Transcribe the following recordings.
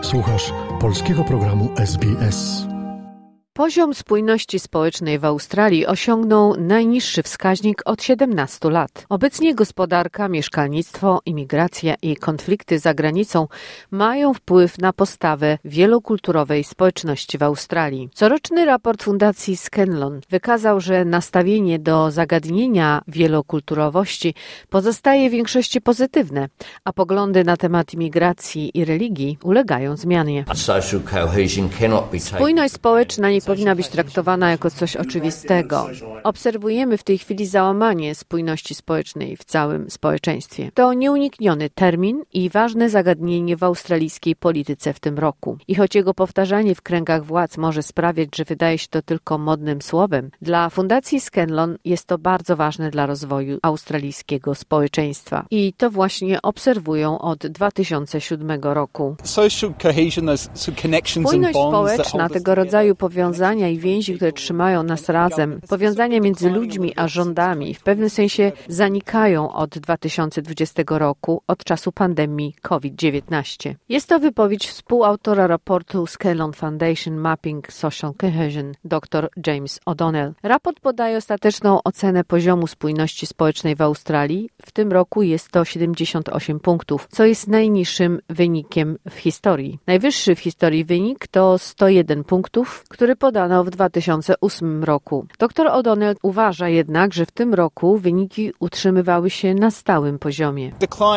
Słuchasz polskiego programu SBS. Poziom spójności społecznej w Australii osiągnął najniższy wskaźnik od 17 lat. Obecnie gospodarka, mieszkalnictwo, imigracja i konflikty za granicą mają wpływ na postawę wielokulturowej społeczności w Australii. Coroczny raport Fundacji Scanlon wykazał, że nastawienie do zagadnienia wielokulturowości pozostaje w większości pozytywne, a poglądy na temat imigracji i religii ulegają zmianie. Spójność społeczna nie powinna być traktowana jako coś oczywistego. Obserwujemy w tej chwili załamanie spójności społecznej w całym społeczeństwie. To nieunikniony termin i ważne zagadnienie w australijskiej polityce w tym roku. I choć jego powtarzanie w kręgach władz może sprawiać, że wydaje się to tylko modnym słowem, dla Fundacji Scanlon jest to bardzo ważne dla rozwoju australijskiego społeczeństwa. I to właśnie obserwują od 2007 roku. Spójność społeczna, tego rodzaju powiązania i więzi, które trzymają nas razem, powiązania między ludźmi a rządami w pewnym sensie zanikają od 2020 roku, od czasu pandemii COVID-19. Jest to wypowiedź współautora raportu Scanlon Foundation Mapping Social Cohesion, dr James O'Donnell. Raport podaje ostateczną ocenę poziomu spójności społecznej w Australii. W tym roku jest to 78 punktów, co jest najniższym wynikiem w historii. Najwyższy w historii wynik to 101 punktów, który podano w 2008 roku. Dr O'Donnell uważa jednak, że w tym roku wyniki utrzymywały się na stałym poziomie.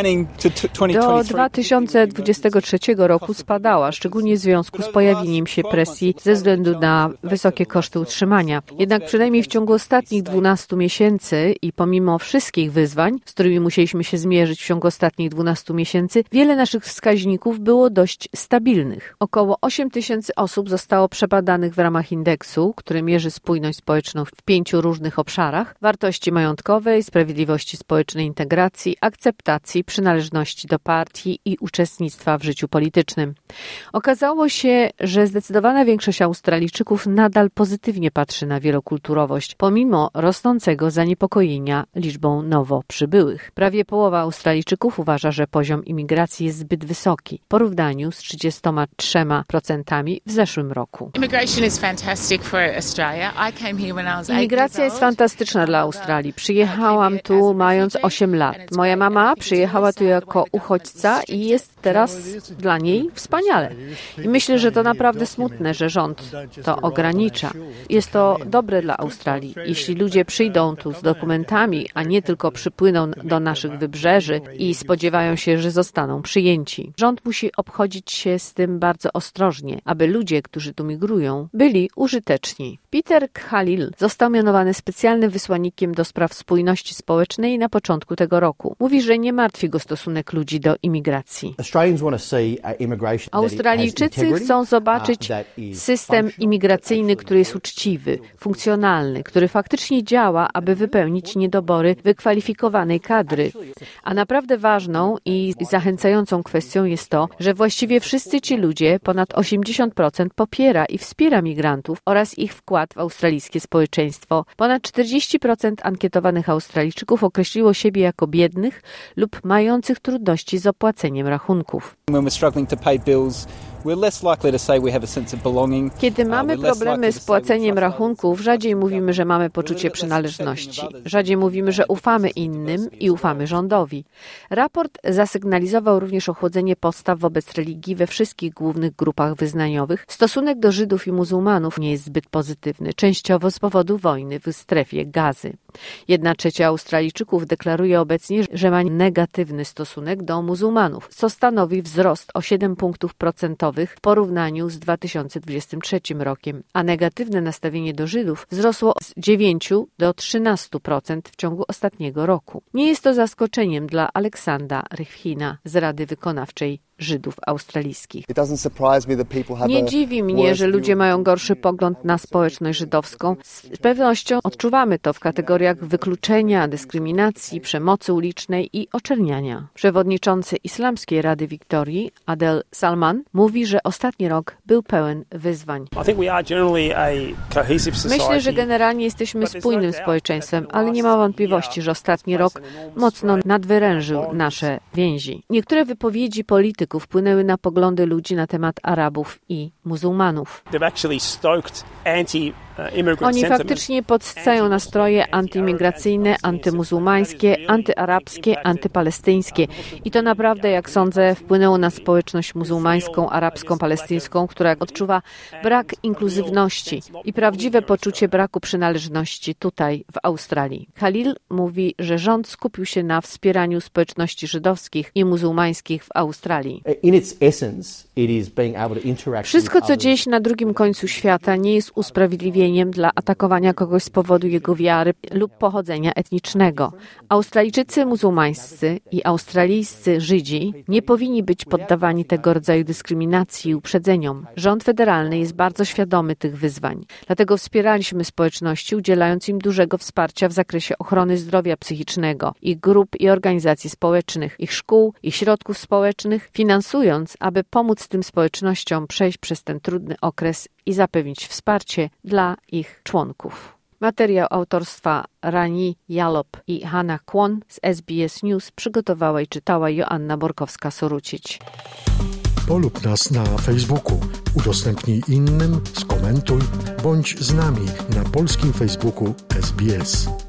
Do 2023 roku spadała, szczególnie w związku z pojawieniem się presji ze względu na wysokie koszty utrzymania. Jednak przynajmniej w ciągu ostatnich 12 miesięcy i pomimo wszystkich wyzwań, z którymi musieliśmy się zmierzyć w ciągu ostatnich 12 miesięcy, wiele naszych wskaźników było dość stabilnych. Około 8 tysięcy osób zostało przebadanych w ramach indeksu, który mierzy spójność społeczną w 5 różnych obszarach: wartości majątkowej, sprawiedliwości społecznej, integracji, akceptacji, przynależności do partii i uczestnictwa w życiu politycznym. Okazało się, że zdecydowana większość Australijczyków nadal pozytywnie patrzy na wielokulturowość, pomimo rosnącego zaniepokojenia liczbą nowo przybyłych. Prawie połowa Australijczyków uważa, że poziom imigracji jest zbyt wysoki w porównaniu z 33% w zeszłym roku. Imigracja jest fantastyczna dla Australii. Przyjechałam tu mając 8 lat. Moja mama przyjechała tu jako uchodźca i jest teraz dla niej wspaniale. I myślę, że to naprawdę smutne, że rząd to ogranicza. Jest to dobre dla Australii. Jeśli ludzie przyjdą tu z dokumentami, a nie tylko przypłyną do naszych wybrzeży i spodziewają się, że zostaną przyjęci. Rząd musi obchodzić się z tym bardzo ostrożnie, aby ludzie, którzy tu migrują, byli użyteczni. Peter Khalil został mianowany specjalnym wysłannikiem do spraw spójności społecznej na początku tego roku. Mówi, że nie martwi go stosunek ludzi do imigracji. Australijczycy chcą zobaczyć system imigracyjny, który jest uczciwy, funkcjonalny, który faktycznie działa, aby wypełnić niedobory wykwalifikowanej kadry. A naprawdę ważną i zachęcającą kwestią jest to, że właściwie wszyscy ci ludzie, ponad 80%, popiera i wspiera migrantów oraz ich wkład w australijskie społeczeństwo. Ponad 40% ankietowanych Australijczyków określiło siebie jako biednych lub mających trudności z opłaceniem rachunków. Kiedy mamy problemy z płaceniem rachunków, rzadziej mówimy, że mamy poczucie przynależności. Rzadziej mówimy, że ufamy innym i ufamy rządowi. Raport zasygnalizował również ochłodzenie postaw wobec religii we wszystkich głównych grupach wyznaniowych. Stosunek do Żydów i muzułmanów nie jest zbyt pozytywny, częściowo z powodu wojny w strefie Gazy. 1/3 Australijczyków deklaruje obecnie, że ma negatywny stosunek do muzułmanów, co stanowi wzrost o 7 punktów procentowych w porównaniu z 2023 rokiem, a negatywne nastawienie do Żydów wzrosło z 9 do 13% w ciągu ostatniego roku. Nie jest to zaskoczeniem dla Aleksandra Rifkina z Rady Wykonawczej Żydów australijskich. Nie dziwi mnie, że ludzie mają gorszy pogląd na społeczność żydowską. Z pewnością odczuwamy to w kategoriach wykluczenia, dyskryminacji, przemocy ulicznej i oczerniania. Przewodniczący Islamskiej Rady Wiktorii, Adel Salman, mówi, że ostatni rok był pełen wyzwań. Myślę, że generalnie jesteśmy spójnym społeczeństwem, ale nie ma wątpliwości, że ostatni rok mocno nadwyrężył nasze więzi. Niektóre wypowiedzi polityków polityków wpłynęły na poglądy ludzi na temat Arabów i muzułmanów. Oni faktycznie podsycają nastroje antyimigracyjne, antymuzułmańskie, antyarabskie, antypalestyńskie. I to naprawdę, jak sądzę, wpłynęło na społeczność muzułmańską, arabską, palestyńską, która odczuwa brak inkluzywności i prawdziwe poczucie braku przynależności tutaj, w Australii. Khalil mówi, że rząd skupił się na wspieraniu społeczności żydowskich i muzułmańskich w Australii. Wszystko, co dzieje się na drugim końcu świata, nie jest usprawiedliwieniem dla atakowania kogoś z powodu jego wiary lub pochodzenia etnicznego. Australijczycy muzułmańscy i australijscy Żydzi nie powinni być poddawani tego rodzaju dyskryminacji i uprzedzeniom. Rząd federalny jest bardzo świadomy tych wyzwań. Dlatego wspieraliśmy społeczności, udzielając im dużego wsparcia w zakresie ochrony zdrowia psychicznego, ich grup i organizacji społecznych, ich szkół, ich środków społecznych, finansując, aby pomóc tym społecznościom przejść przez ten trudny okres i zapewnić wsparcie dla ich członków. Materiał autorstwa Rani Jalop i Hannah Kwon z SBS News przygotowała i czytała Joanna Borkowska-Sorucić. Polub nas na Facebooku, udostępnij innym, skomentuj, bądź z nami na polskim Facebooku SBS.